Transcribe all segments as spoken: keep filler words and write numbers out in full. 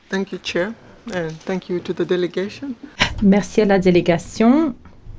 Thank you, Chair, and thank you to the delegation. Merci à la délégation.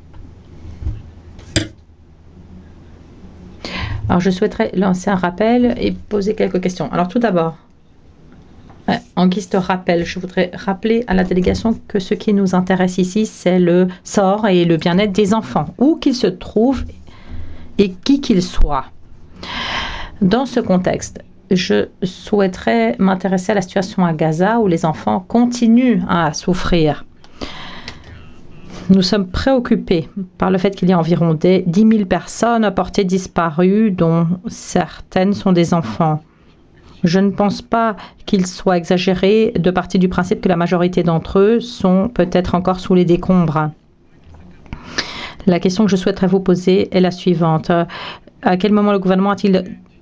Alors, je souhaiterais lancer un rappel et poser quelques questions. Alors, tout d'abord, en guise de rappel, je voudrais rappeler à la délégation que ce qui nous intéresse ici, c'est le sort et le bien-être des enfants, où qu'ils se trouvent et qui qu'ils soient. Dans ce contexte, je souhaiterais m'intéresser à la situation à Gaza, où les enfants continuent à souffrir. Nous sommes préoccupés par le fait qu'il y a environ dix mille personnes portées disparues, dont certaines sont des enfants. Je ne pense pas qu'il soit exagéré de partir du principe que la majorité d'entre eux sont peut-être encore sous les décombres. La question que je souhaiterais vous poser est la suivante. À quel moment le gouvernement a-t-il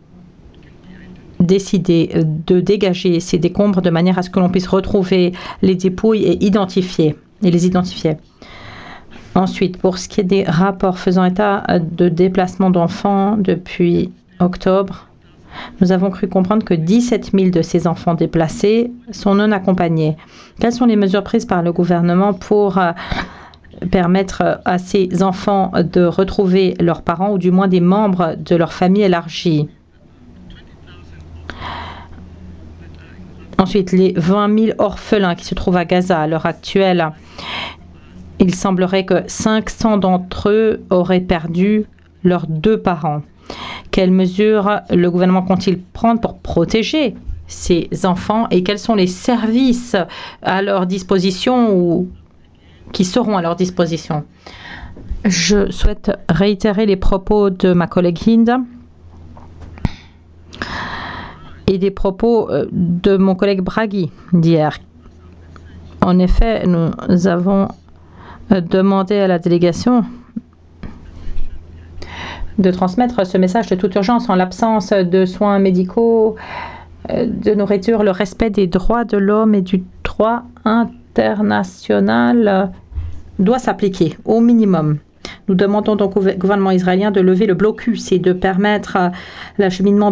décidé de dégager ces décombres de manière à ce que l'on puisse retrouver les dépouilles et identifier et les identifier? Ensuite, pour ce qui est des rapports faisant état de déplacement d'enfants depuis octobre, nous avons cru comprendre que dix-sept mille de ces enfants déplacés sont non accompagnés. Quelles sont les mesures prises par le gouvernement pour permettre à ces enfants de retrouver leurs parents ou du moins des membres de leur famille élargie? Ensuite, les vingt mille orphelins qui se trouvent à Gaza à l'heure actuelle, il semblerait que cinq cents d'entre eux auraient perdu leurs deux parents. Quelles mesures le gouvernement compte-t-il prendre pour protéger ces enfants et quels sont les services à leur disposition ou qui seront à leur disposition? Je souhaite réitérer les propos de ma collègue Hind et des propos de mon collègue Bragi d'hier. En effet, nous avons demandé à la délégation de transmettre ce message de toute urgence en l'absence de soins médicaux, de nourriture, le respect des droits de l'homme et du droit international doit s'appliquer au minimum. Nous demandons donc au gouvernement israélien de lever le blocus et de permettre l'acheminement